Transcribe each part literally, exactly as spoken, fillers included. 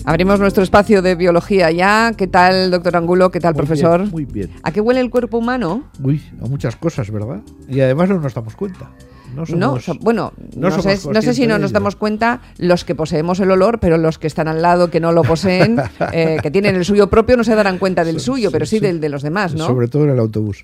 Abrimos nuestro espacio de biología ya. ¿Qué tal, doctor Angulo? ¿Qué tal, Muy profesor? bien, muy bien. ¿A qué huele el cuerpo humano? Uy, a muchas cosas, ¿verdad? Y además no nos damos cuenta. No, somos, no so, bueno, no, no, sé, no sé si no nos damos cuenta los que poseemos el olor, pero los que están al lado que no lo poseen, eh, que tienen el suyo propio, no se darán cuenta del suyo, sí, pero sí, sí del de los demás, ¿no? Sobre todo en el autobús.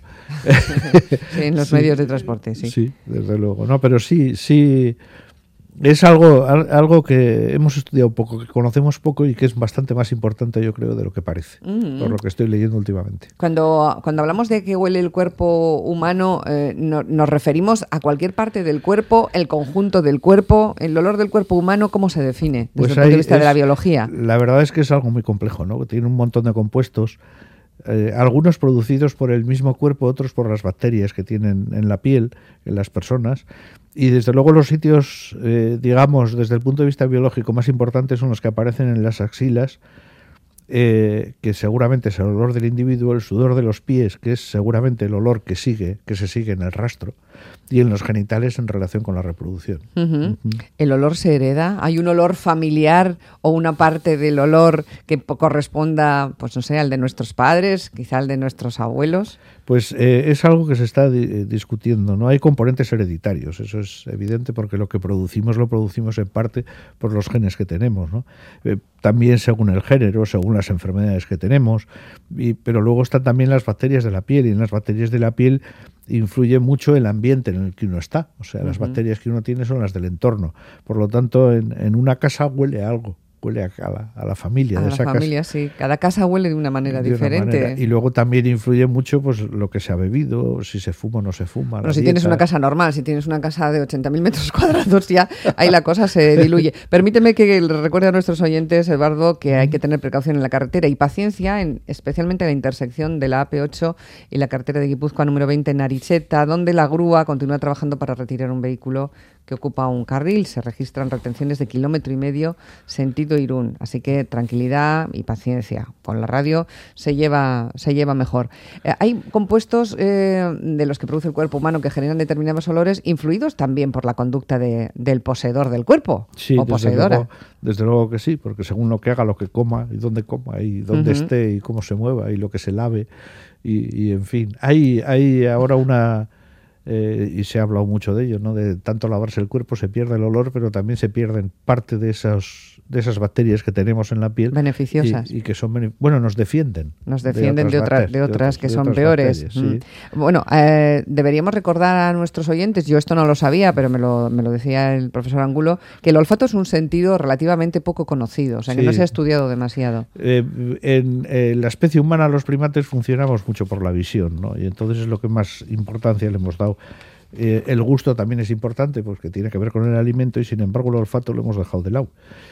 Sí, en los sí, medios de transporte, sí. Sí, desde luego. No, pero sí, sí. Es algo, algo que hemos estudiado poco, que conocemos poco y que es bastante más importante, yo creo, de lo que parece, mm-hmm. por lo que estoy leyendo últimamente. Cuando, cuando hablamos de que huele el cuerpo humano, eh, no, nos referimos a cualquier parte del cuerpo, el conjunto del cuerpo. El olor del cuerpo humano, ¿cómo se define desde pues el punto de vista es, de la biología? La verdad es que es algo muy complejo, ¿no? Tiene un montón de compuestos, eh, algunos producidos por el mismo cuerpo, otros por las bacterias que tienen en la piel, en las personas. Y desde luego los sitios, eh, digamos, desde el punto de vista biológico más importantes son los que aparecen en las axilas, eh, que seguramente es el olor del individuo, el sudor de los pies, que es seguramente el olor que sigue, que se sigue en el rastro, y en los genitales en relación con la reproducción. Uh-huh. Uh-huh. ¿El olor se hereda? ¿Hay un olor familiar o una parte del olor que corresponda, pues no sé, al de nuestros padres, quizá al de nuestros abuelos? Pues eh, es algo que se está di- discutiendo. No hay componentes hereditarios, eso es evidente, porque lo que producimos lo producimos en parte por los genes que tenemos, ¿no? Eh, también según el género, según las enfermedades que tenemos, y, pero luego están también las bacterias de la piel, y en las bacterias de la piel influye mucho el ambiente en el que uno está. O sea, uh-huh. las bacterias que uno tiene son las del entorno. Por lo tanto, en, en una casa huele a algo. Huele a la, a la familia. A de la esa familia, casa. Sí. Cada casa huele de una manera de diferente. Una manera. Y luego también influye mucho pues lo que se ha bebido, si se fuma o no se fuma. Bueno, si dieta. Tienes una casa normal, si tienes una casa de ochenta mil metros cuadrados, ya ahí la cosa se diluye. Permíteme que le recuerde a nuestros oyentes, Eduardo, que hay que tener precaución en la carretera y paciencia, en, especialmente en la intersección de la A P ocho y la carretera de Guipúzcoa número veinte en Aricheta, donde la grúa continúa trabajando para retirar un vehículo que ocupa un carril. Se registran retenciones de kilómetro y medio sentido Irún. Así que tranquilidad y paciencia. Con la radio se lleva, se lleva mejor. Eh, hay compuestos eh, de los que produce el cuerpo humano que generan determinados olores, influidos también por la conducta de, del poseedor del cuerpo. Sí, o poseedora. Desde luego, desde luego que sí, porque según lo que haga, lo que coma, y dónde coma, y dónde uh-huh. esté, y cómo se mueva, y lo que se lave, y, y en fin. Hay, hay ahora una... Eh, y se ha hablado mucho de ello, ¿no? De tanto lavarse el cuerpo se pierde el olor, pero también se pierden parte de esas de esas bacterias que tenemos en la piel, beneficiosas y, y que son bueno nos defienden, nos defienden de, otra, de otras que de son otras peores. Bacterias, sí. mm. Bueno, eh, deberíamos recordar a nuestros oyentes, yo esto no lo sabía, pero me lo, me lo decía el profesor Angulo, que el olfato es un sentido relativamente poco conocido, o sea, que sí. no se ha estudiado demasiado. Eh, en eh, la especie humana, los primates, funcionamos mucho por la visión, ¿no? Y entonces es lo que más importancia le hemos dado. Eh, el gusto también es importante porque tiene que ver con el alimento, y sin embargo el olfato lo hemos dejado de lado.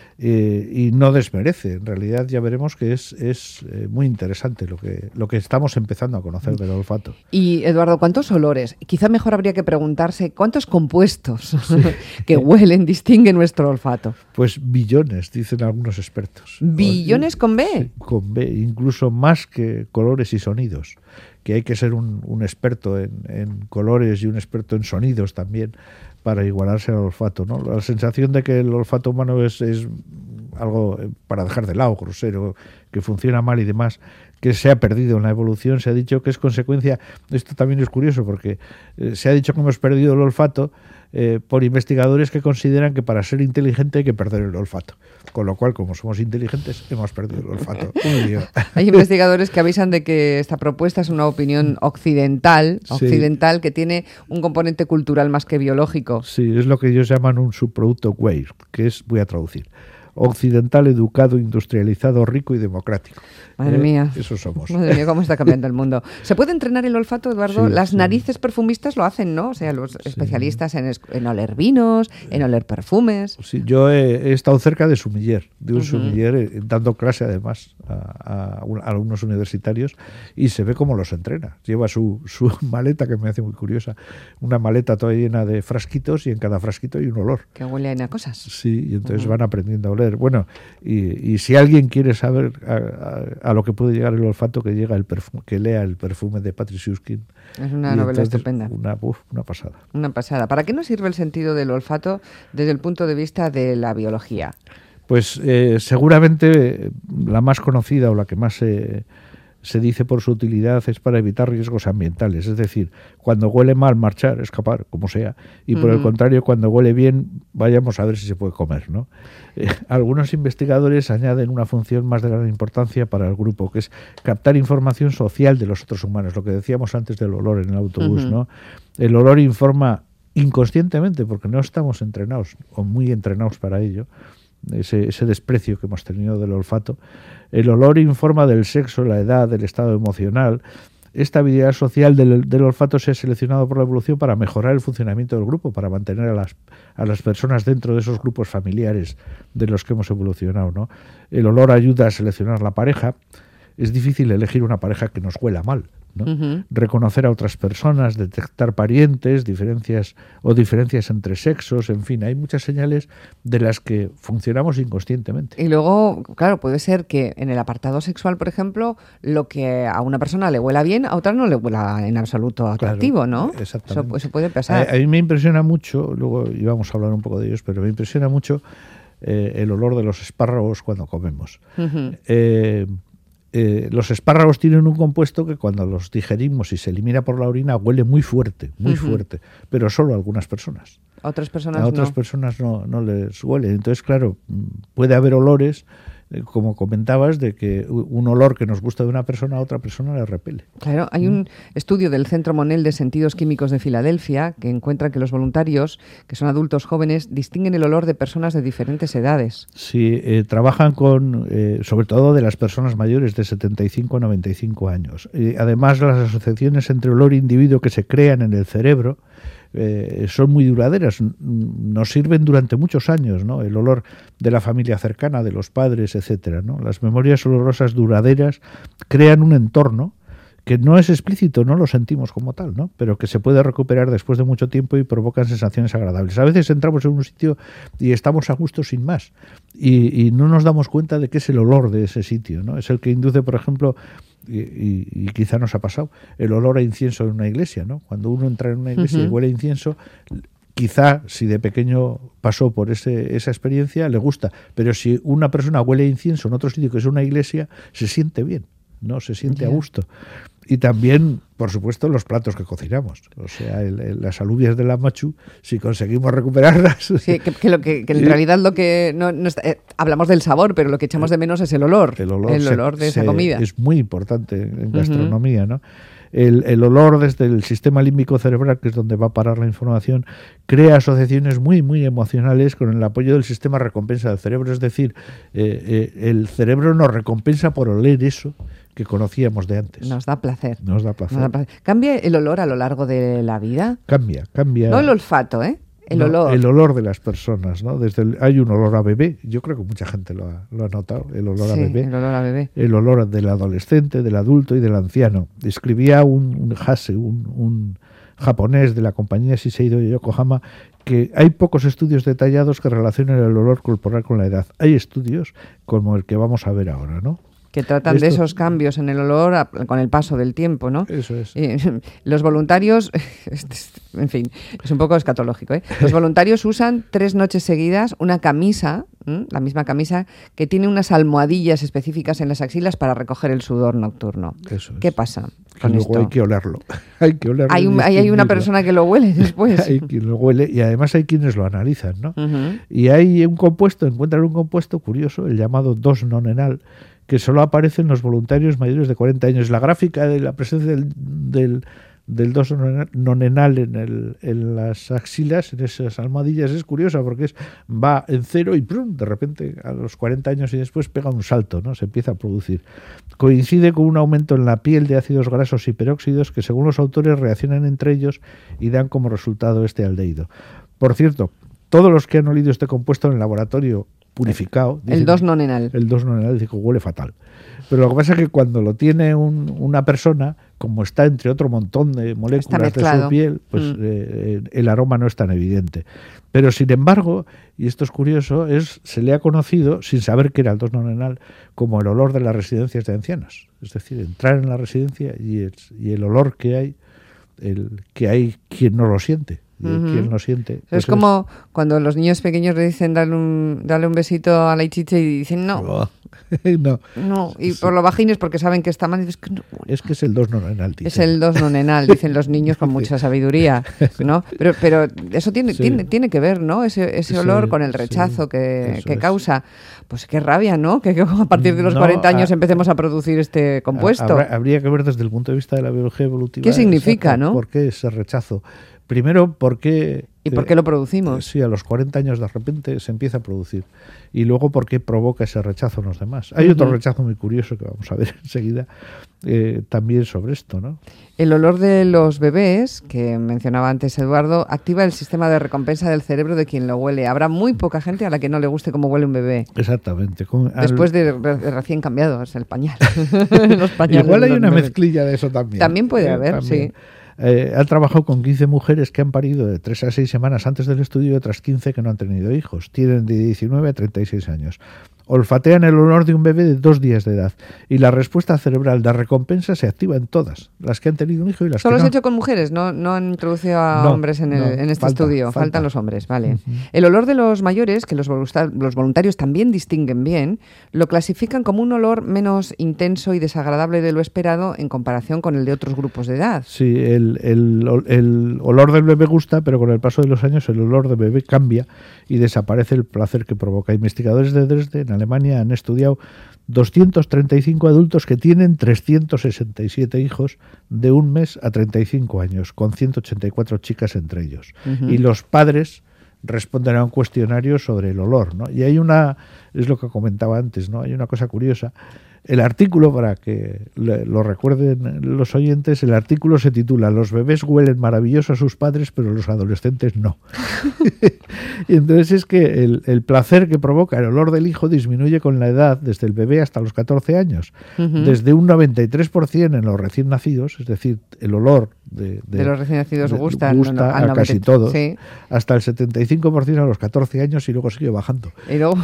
Eh, y no desmerece, en realidad ya veremos que es, es eh, muy interesante lo que, lo que estamos empezando a conocer del olfato. Y Eduardo, ¿cuántos olores? Quizá mejor habría que preguntarse cuántos compuestos sí. que huelen distinguen nuestro olfato. Pues billones, dicen algunos expertos. ¿Billones con B? Sí, con B, incluso más que colores y sonidos, que hay que ser un, un experto en, en colores y un experto en sonidos también para igualarse al olfato, ¿no? La sensación de que el olfato humano es, es algo para dejar de lado, grosero, que funciona mal y demás, que se ha perdido en la evolución. Se ha dicho que es consecuencia, esto también es curioso porque eh, se ha dicho que hemos perdido el olfato eh, por investigadores que consideran que para ser inteligente hay que perder el olfato, con lo cual, como somos inteligentes, hemos perdido el olfato. Hay investigadores que avisan de que esta propuesta es una opinión occidental, occidental sí. que tiene un componente cultural más que biológico. Sí, es lo que ellos llaman un subproducto queer, que es, voy a traducir, occidental, educado, industrializado, rico y democrático. Madre eh, mía. Eso somos. Madre mía, cómo está cambiando el mundo. ¿Se puede entrenar el olfato, Eduardo? Sí, Las sí. narices perfumistas lo hacen, ¿no? O sea, los especialistas sí. en, es- en oler vinos, en oler perfumes. Sí, yo he, he estado cerca de sumiller, de un Uh-huh. sumiller, eh, dando clase además a, a, un- a alumnos universitarios, y se ve cómo los entrena. Lleva su, su maleta, que me hace muy curiosa, una maleta toda llena de frasquitos, y en cada frasquito hay un olor. Que huele a cosas. Sí, y entonces Uh-huh. van aprendiendo a oler. Bueno, y, y si alguien quiere saber a, a, a lo que puede llegar el olfato, que llega el perfume, que lea el perfume de Patrick Süskind. Es una Y novela entonces, estupenda. Una, uf, una pasada. Una pasada. ¿Para qué nos sirve el sentido del olfato desde el punto de vista de la biología? Pues eh, seguramente la más conocida o la que más se, se dice por su utilidad es para evitar riesgos ambientales. Es decir, cuando huele mal, marchar, escapar, como sea. Y por uh-huh. el contrario, cuando huele bien, vayamos a ver si se puede comer, ¿no? Eh, algunos investigadores añaden una función más de gran importancia para el grupo, que es captar información social de los otros humanos, lo que decíamos antes del olor en el autobús, uh-huh. ¿no? El olor informa inconscientemente, porque no estamos entrenados o muy entrenados para ello, ese, ese desprecio que hemos tenido del olfato. El olor informa del sexo, la edad, del estado emocional. Esta habilidad social del, del olfato se ha seleccionado por la evolución para mejorar el funcionamiento del grupo, para mantener a las, a las personas dentro de esos grupos familiares de los que hemos evolucionado, ¿no? El olor ayuda a seleccionar la pareja. Es difícil elegir una pareja que nos huela mal, ¿no? Uh-huh. Reconocer a otras personas, detectar parientes, diferencias o diferencias entre sexos, en fin, hay muchas señales de las que funcionamos inconscientemente. Y luego, claro, puede ser que en el apartado sexual, por ejemplo, lo que a una persona le huela bien, a otra no le huela en absoluto atractivo, claro, ¿no? Exactamente. Eso, eso puede pasar. A, a mí me impresiona mucho, luego íbamos a hablar un poco de ellos, pero me impresiona mucho eh, el olor de los espárragos cuando comemos. Uh-huh. Eh, Eh, los espárragos tienen un compuesto que cuando los digerimos y se elimina por la orina huele muy fuerte, muy uh-huh. fuerte, pero solo a algunas personas. A otras personas a otras no. personas no, no les huele. Entonces, claro, puede haber olores, eh, como comentabas, de que un olor que nos gusta de una persona a otra persona le repele. Claro, hay un estudio del Centro Monell de Sentidos Químicos de Filadelfia que encuentra que los voluntarios, que son adultos jóvenes, distinguen el olor de personas de diferentes edades. Sí, eh, trabajan con, eh, sobre todo de las personas mayores de setenta y cinco a noventa y cinco años. Eh, además, las asociaciones entre olor e individuo que se crean en el cerebro Eh, son muy duraderas, nos sirven durante muchos años, ¿no? El olor de la familia cercana, de los padres, etcétera, ¿no? Las memorias olorosas duraderas crean un entorno que no es explícito, no lo sentimos como tal, ¿no? Pero que se puede recuperar después de mucho tiempo y provocan sensaciones agradables. A veces entramos en un sitio y estamos a gusto sin más y, y no nos damos cuenta de qué es el olor de ese sitio, ¿no? Es el que induce, por ejemplo, Y, y, y quizá nos ha pasado, el olor a incienso en una iglesia, ¿no? Cuando uno entra en una iglesia uh-huh. y huele a incienso, quizá si de pequeño pasó por ese, esa experiencia, le gusta, pero si una persona huele a incienso en otro sitio que es una iglesia, se siente bien, ¿no? Se siente yeah. a gusto. Y también, por supuesto, los platos que cocinamos. O sea, el, el, las alubias de la machu, si conseguimos recuperarlas... Sí, que, que, lo que, que en realidad lo que... No, no está, eh, hablamos del sabor, pero lo que echamos de menos es el olor. El olor, el se, olor de esa se, comida. Es muy importante en gastronomía, uh-huh. ¿no? El, el olor desde el sistema límbico cerebral, que es donde va a parar la información, crea asociaciones muy, muy emocionales con el apoyo del sistema recompensa del cerebro. Es decir, eh, eh, el cerebro nos recompensa por oler eso que conocíamos de antes. Nos da placer. Nos da placer. Nos da placer. ¿Cambia el olor a lo largo de la vida? Cambia, cambia. No el olfato, ¿eh? El no, olor. El olor de las personas, ¿no? Desde el, hay un olor a bebé, yo creo que mucha gente lo ha, lo ha notado, el olor sí, a bebé. el olor a bebé. El olor del adolescente, del adulto y del anciano. Escribía un, un Hase, un, un japonés de la compañía Shiseido de Yokohama, que hay pocos estudios detallados que relacionen el olor corporal con la edad. Hay estudios como el que vamos a ver ahora, ¿no? Que tratan Esto, de esos cambios en el olor a, con el paso del tiempo, ¿no? Eso es. Eh, los voluntarios, en fin, es un poco escatológico, ¿eh? Los voluntarios usan tres noches seguidas una camisa, ¿eh? la misma camisa, que tiene unas almohadillas específicas en las axilas para recoger el sudor nocturno. Eso es. ¿Qué pasa con luego esto? Hay que olerlo. hay que olerlo. Hay, un, hay, hay una persona que lo huele después. Hay quien lo huele y además hay quienes lo analizan, ¿no? Uh-huh. Y hay un compuesto, encuentran un compuesto curioso, el llamado dos nonenal, que solo aparece en los voluntarios mayores de cuarenta años. La gráfica de la presencia del, del, del dos nonenal en, el, en las axilas, en esas almohadillas, es curiosa porque es, va en cero y ¡prum! De repente a los cuarenta años y después pega un salto, ¿no? Se empieza a producir. Coincide con un aumento en la piel de ácidos grasos y peróxidos que, según los autores, reaccionan entre ellos y dan como resultado este aldehído. Por cierto, todos los que han olido este compuesto en el laboratorio purificado, el dos nonenal. El dos nonenal dice que huele fatal. Pero lo que pasa es que cuando lo tiene un, una persona, como está entre otro montón de moléculas de su piel, pues mm. eh, el aroma no es tan evidente. Pero sin embargo, y esto es curioso, es se le ha conocido, sin saber que era el dos nonenal, como el olor de las residencias de ancianos. Es decir, entrar en la residencia y el, y el olor que hay, el que hay quien no lo siente. y uh-huh. quien lo siente. Pues es como es... cuando los niños pequeños le dicen dale un, dale un besito a la Ichiche y dicen no. Oh. no. No, y sí. por lo bajines porque saben que está mal. Y dices que no. Es que es el dos nonenal, dicen. Es el dos nonenal, dicen los niños con mucha sabiduría, ¿no? Pero, pero eso tiene, sí. tiene, tiene que ver, ¿no? Ese, ese olor sí, con el rechazo sí, que, que causa. Pues qué rabia, ¿no? Que, que a partir de los no, cuarenta años a, empecemos a producir este compuesto. Habrá, habría que ver desde el punto de vista de la biología evolutiva. ¿Qué significa, esa, no? ¿Por qué ese rechazo? Primero, porque... ¿Y por qué lo producimos? Eh, sí, a los cuarenta años de repente se empieza a producir. Y luego, ¿por qué provoca ese rechazo en los demás? Hay uh-huh. otro rechazo muy curioso que vamos a ver enseguida, eh, también sobre esto, ¿no? El olor de los bebés, que mencionaba antes Eduardo, activa el sistema de recompensa del cerebro de quien lo huele. Habrá muy poca gente a la que no le guste cómo huele un bebé. Exactamente. Con, Después al... de, de recién cambiados, el pañal. Los pañales. Igual hay una bebés. mezclilla de eso también. También puede eh, haber, también. sí. Eh, ha trabajado con quince mujeres que han parido de tres a seis semanas antes del estudio y otras quince que no han tenido hijos. Tienen de diecinueve a treinta y seis años. Olfatean el olor de un bebé de dos días de edad y la respuesta cerebral de recompensa se activa en todas, las que han tenido un hijo y las ¿Solo que no. ¿Solo se ha hecho con mujeres? ¿No, no han introducido a no, hombres en, el, no, en este falta, estudio? Falta. Faltan los hombres, vale. Uh-huh. El olor de los mayores, que los, los voluntarios también distinguen bien, lo clasifican como un olor menos intenso y desagradable de lo esperado en comparación con el de otros grupos de edad. Sí, el, el, el olor del bebé gusta, pero con el paso de los años el olor del bebé cambia y desaparece el placer que provoca. Investigadores de Dresde, en Alemania, han estudiado doscientos treinta y cinco adultos que tienen trescientos sesenta y siete hijos de un mes a treinta y cinco años, con ciento ochenta y cuatro chicas entre ellos. Uh-huh. Y los padres responden a un cuestionario sobre el olor, ¿no? Y hay una, es lo que comentaba antes, ¿no? Hay una cosa curiosa. El artículo, para que lo recuerden los oyentes, el artículo se titula «Los bebés huelen maravilloso a sus padres, pero los adolescentes no». Y entonces es que el, el placer que provoca el olor del hijo disminuye con la edad, desde el bebé hasta los catorce años, uh-huh. desde un noventa y tres por ciento en los recién nacidos, es decir, el olor de, de, de los recién nacidos de, gusta, gusta no, no, a noventa, casi todos, sí. hasta el setenta y cinco por ciento a los catorce años y luego sigue bajando. Y luego,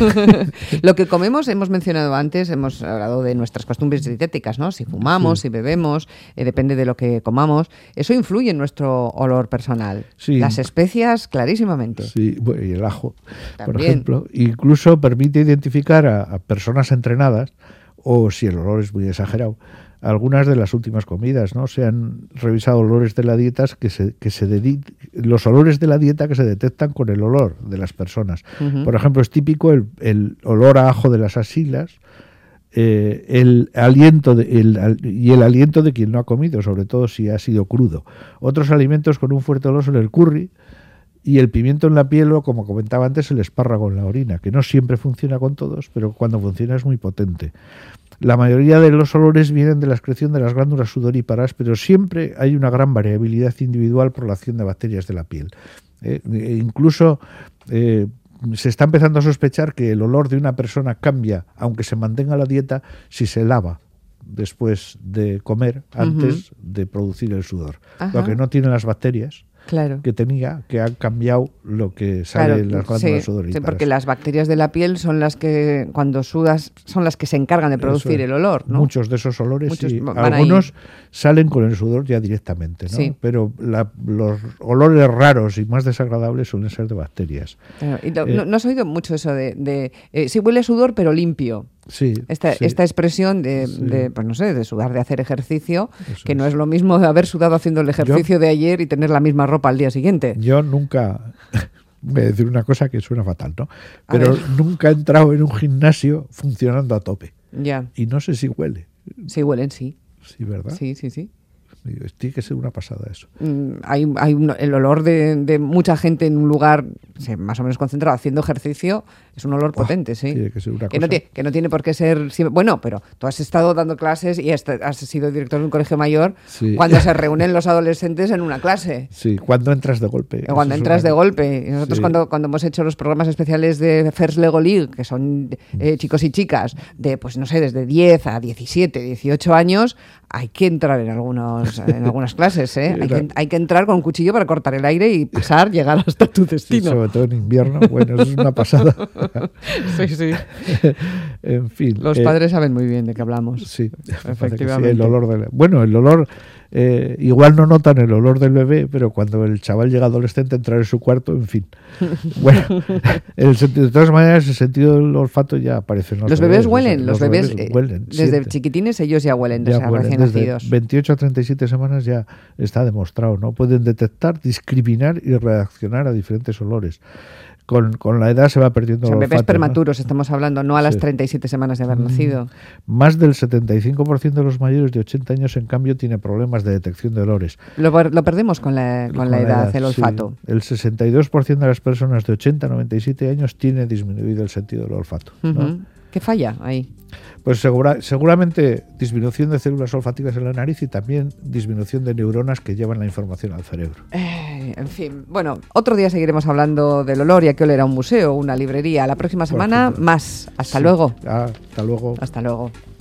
lo que comemos, hemos mencionado antes, hemos hablado de nuestras costumbres dietéticas, ¿no? Si fumamos, sí. si bebemos, eh, depende de lo que comamos, eso influye en nuestro olor personal. Sí. Las especias, clarísimamente. Sí, bueno, y el ajo, También. por ejemplo. Incluso permite identificar a, a personas entrenadas, o si el olor es muy exagerado, algunas de las últimas comidas, ¿no? Se han revisado olores de la dieta que se, que se dedi- los olores de la dieta que se detectan con el olor de las personas. Uh-huh. Por ejemplo, es típico el, el olor a ajo de las axilas, eh, el aliento de, el, y el aliento de quien no ha comido, sobre todo si ha sido crudo. Otros alimentos con un fuerte olor son el curry y el pimiento en la piel, o como comentaba antes, el espárrago en la orina, que no siempre funciona con todos, pero cuando funciona es muy potente. La mayoría de los olores vienen de la excreción de las glándulas sudoríparas, pero siempre hay una gran variabilidad individual por la acción de bacterias de la piel. Eh, e incluso eh, se está empezando a sospechar que el olor de una persona cambia, aunque se mantenga la dieta, si se lava después de comer, antes uh-huh. de producir el sudor. Ajá. Lo que no tienen las bacterias. Claro. Que tenía, que han cambiado lo que sale claro, en las glándulas sí, sudoríparas. Sí, porque las bacterias de la piel son las que, cuando sudas, son las que se encargan de producir el olor, ¿no? Muchos de esos olores, Muchos sí. ahí. Algunos salen con el sudor ya directamente, ¿no? Sí. Pero la, los olores raros y más desagradables suelen ser de bacterias. Claro, y no, eh, ¿No has oído mucho eso de, de eh, sí huele a sudor pero limpio? Sí, esta, sí. esta expresión de, sí. de, pues no sé, de sudar, de hacer ejercicio, Eso que no es. es lo mismo de haber sudado haciendo el ejercicio yo, de ayer y tener la misma ropa al día siguiente. Yo nunca, voy a decir una cosa que suena fatal, ¿no? Pero nunca he entrado en un gimnasio funcionando a tope. Ya. Y no sé si huele. Sí, huelen, sí. Sí, ¿verdad? Sí, sí, sí. Tiene que ser una pasada eso. Mm, hay hay un, el olor de, de mucha gente en un lugar sí, más o menos concentrado haciendo ejercicio, es un olor oh, potente, sí. Tiene que ser una que, cosa. No tiene, que no tiene por qué ser... Bueno, pero tú has estado dando clases y has, has sido director de un colegio mayor sí. cuando se reúnen los adolescentes en una clase. Sí, cuando entras de golpe. O cuando entras de golpe. Y nosotros sí. cuando, cuando hemos hecho los programas especiales de First Lego League, que son eh, chicos y chicas de, pues no sé, desde diez a diecisiete, dieciocho años, hay que entrar en, algunos, en algunas clases, ¿eh? Hay que, hay que entrar con un cuchillo para cortar el aire y pasar, llegar hasta tu destino. Sí, sobre todo en invierno, bueno, eso es una pasada. Sí, sí. En fin. Los eh, padres saben muy bien de qué hablamos. Sí, efectivamente. Sí, el olor de la, bueno, el olor eh, igual no notan el olor del bebé, pero cuando el chaval llega adolescente, entrar en su cuarto, en fin. Bueno, el sentido, de todas maneras, el sentido del olfato ya aparece en los, los bebés. bebés huelen, los, los bebés, bebés huelen, desde sienten. chiquitines ellos ya huelen, desde ya huelen, recién desde nacidos. veintiocho a treinta y siete semanas ya está demostrado, ¿no? Pueden detectar, discriminar y reaccionar a diferentes olores. Con, con la edad se va perdiendo o sea, el bebés olfato, prematuros, ¿no? Estamos hablando, no a las sí. treinta y siete semanas de haber nacido. Más del setenta y cinco por ciento de los mayores de ochenta años, en cambio, tiene problemas de detección de olores. Lo, lo perdemos con la, con con la, la edad, edad, el olfato. Sí. El sesenta y dos por ciento de las personas de ochenta a noventa y siete años tiene disminuido el sentido del olfato, uh-huh. ¿no? ¿Qué falla ahí? Pues segura, seguramente disminución de células olfativas en la nariz y también disminución de neuronas que llevan la información al cerebro. Eh, en fin, bueno, otro día seguiremos hablando del olor y a qué olerá un museo, una librería. La próxima semana más. Hasta sí. luego. Ah, hasta luego. Hasta luego.